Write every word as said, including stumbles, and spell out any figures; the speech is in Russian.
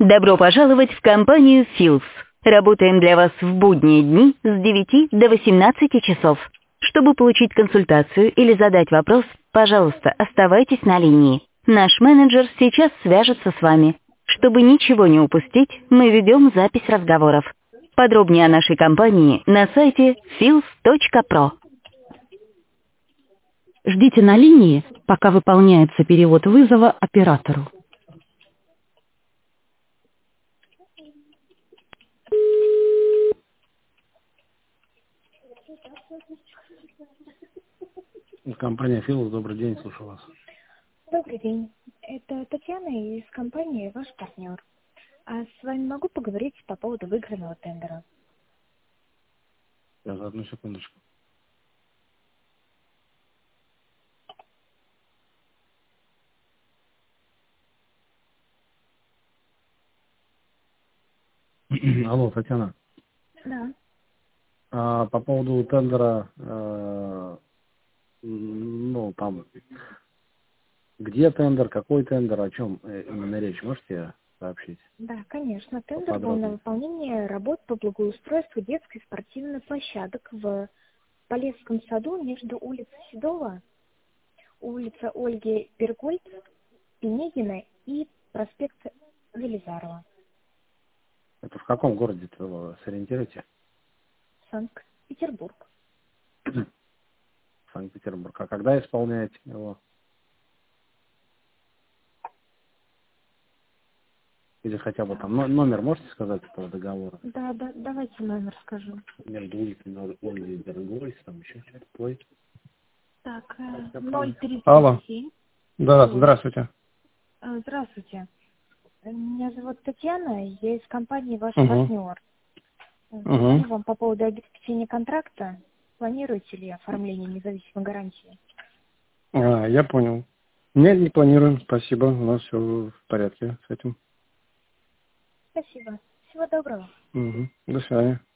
Добро пожаловать в компанию Филс. Работаем для вас в будние дни с девяти до восемнадцати часов. Чтобы получить консультацию или задать вопрос, пожалуйста, оставайтесь на линии. Наш менеджер сейчас свяжется с вами. Чтобы ничего не упустить, мы ведем запись разговоров. Подробнее о нашей компании на сайте филс точка про. Ждите на линии, пока выполняется перевод вызова оператору. Компания Филс, добрый день, слушаю вас. Добрый день. Это Татьяна из компании «Ваш партнер». А с вами могу поговорить по поводу выигранного тендера? Я за одну секундочку. Алло, Татьяна. Да. А, по поводу тендера, э, ну, там, где тендер, какой тендер, о чем э, именно речь, можете сообщить? Да, конечно. Тендер был Поподробнее. на выполнение работ по благоустройству детской спортивной площадок в Полесском саду между улицей Седова, улица Ольги Бергольц, Пенегина и проспект Велизарова, Это в каком городе вы сориентируете? Санкт-Петербург. Санкт-Петербург. А когда исполняете его? Или хотя бы там но- номер можете сказать этого договора? Да, да, давайте номер скажу. Между улицами Ольги и Дорогой, там еще что-то. Ой. Так, ноль тридцать Алло. семь. Да, Алло. здравствуйте. Э, Здравствуйте. Меня зовут Татьяна, я из компании «Ваш Угу. партнер». Угу. Звоню вам по поводу обеспечения контракта. Планируете ли оформление независимой гарантии? А, я понял. Нет, не планируем. Спасибо. У нас все в порядке с этим. Спасибо. Всего доброго. Угу. До свидания.